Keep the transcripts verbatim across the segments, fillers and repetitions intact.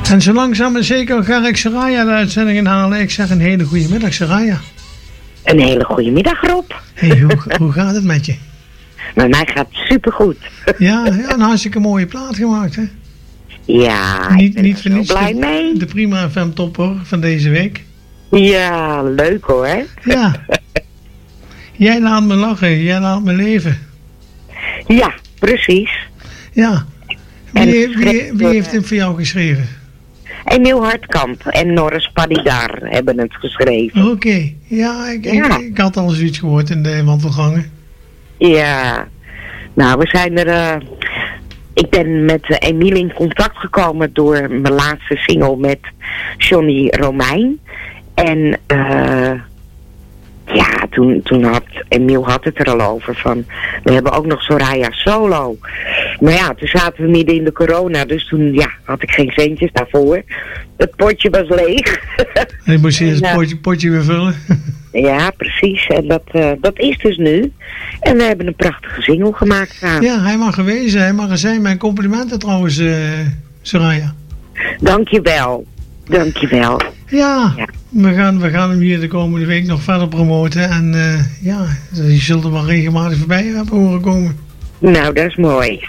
En zo langzaam en zeker ga ik Soraya de uitzending inhalen. Ik zeg een hele goede middag, Soraya. Een hele goede middag, Rob. Hey, hoe, hoe gaat het met je? Met mij gaat het supergoed. Ja, ja, een hartstikke mooie plaat gemaakt, hè? Ja, niet, ik ben niet er voor zo niets blij de, mee. De Prima F M topper van deze week. Ja, leuk hoor. Ja. Jij laat me lachen, jij laat me leven. Ja, precies. Ja. Wie, wie, wie heeft hem voor jou geschreven? Emiel Hartkamp en Norris Padidar hebben het geschreven. Oké, okay. ja, ik, ja. Ik, ik had al zoiets gehoord in de wandelgangen. Ja, nou we zijn er... Uh, ik ben met uh, Emiel in contact gekomen door mijn laatste single met Johnny Romein. En uh, ja, toen, toen had Emiel had het er al over van... We hebben ook nog Soraya solo. Maar ja, toen zaten we midden in de corona, dus toen ja, had ik geen centjes daarvoor. Het potje was leeg. En je moest eerst het potje, potje weer vullen. Ja, precies. En dat, uh, dat is dus nu. En we hebben een prachtige single gemaakt samen. Ja, hij mag er wezen, hij mag er zijn. Mijn complimenten trouwens, uh, Soraya. Dankjewel. Dankjewel. Ja, ja. We, gaan, we gaan hem hier de komende week nog verder promoten. En uh, ja, je zult er wel regelmatig voorbij hebben horen komen. Nou, dat is mooi.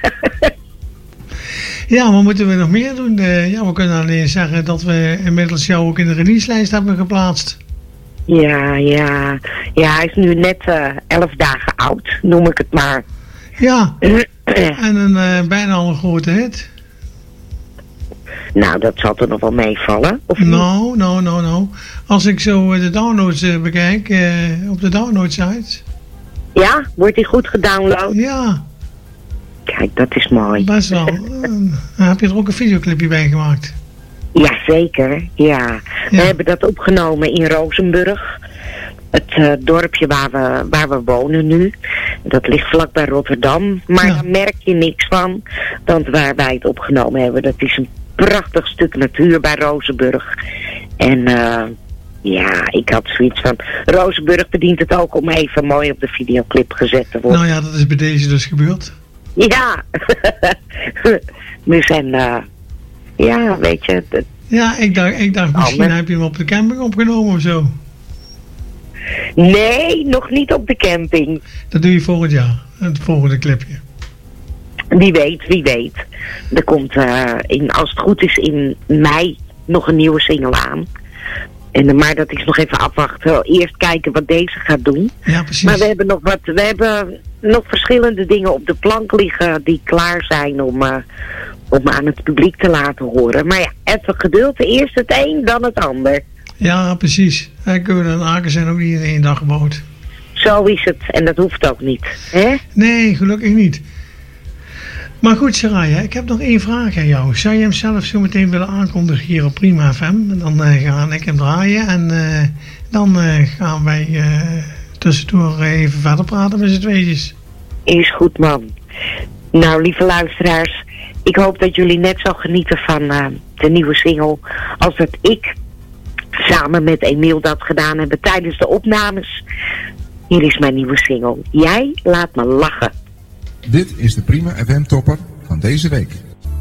Ja, wat moeten we nog meer doen? Uh, ja, we kunnen alleen zeggen dat we inmiddels jou ook in de releaselijst hebben geplaatst. Ja, ja. Ja, hij is nu net uh, elf dagen oud, noem ik het maar. Ja, en een, uh, bijna al een grote hit. Nou, dat zal er nog wel meevallen, of niet? Nou, nou, nou, nou. Als ik zo de downloads uh, bekijk, uh, op de downloadsite. Ja, wordt die goed gedownload? Ja. Kijk, dat is mooi. Best wel. uh, heb je er ook een videoclipje bij gemaakt? Ja, zeker. Ja. Ja. We hebben dat opgenomen in Rozenburg. Het uh, dorpje waar we, waar we wonen nu. Dat ligt vlakbij Rotterdam. Maar ja. Daar merk je niks van. Want waar wij het opgenomen hebben, dat is een prachtig stuk natuur bij Rozenburg. En uh, ja, ik had zoiets van... Rozenburg verdient het ook om even mooi op de videoclip gezet te worden. Nou ja, dat is bij deze dus gebeurd. Ja. We zijn... Uh, ja, weet je... Het, ja, ik dacht, ik dacht misschien Ander. heb je hem op de camping opgenomen of zo. Nee, nog niet op de camping. Dat doe je volgend jaar, het volgende clipje. Wie weet, wie weet. Er komt, uh, in, als het goed is, in mei nog een nieuwe single aan. En, maar dat is nog even afwachten. Eerst kijken wat deze gaat doen. Ja, precies. Maar we hebben nog wat, we hebben nog verschillende dingen op de plank liggen die klaar zijn om, uh, om aan het publiek te laten horen. Maar ja, even geduld. Eerst het een, dan het ander. Ja, precies. Keulen en Aken zijn ook niet in één dag gebouwd. Zo is het. En dat hoeft ook niet. Hè? Nee, gelukkig niet. Maar goed, Soraya, ik heb nog één vraag aan jou. Zou je hem zelf zo meteen willen aankondigen hier op Prima F M? En dan uh, ga ik hem draaien en uh, dan uh, gaan wij uh, tussendoor even verder praten met z'n tweetjes. Is goed, man. Nou, lieve luisteraars, ik hoop dat jullie net zo genieten van uh, de nieuwe single als dat ik samen met Emiel dat gedaan hebben tijdens de opnames. Hier is mijn nieuwe single. Jij laat me lachen. Dit is de Prima F M topper van deze week.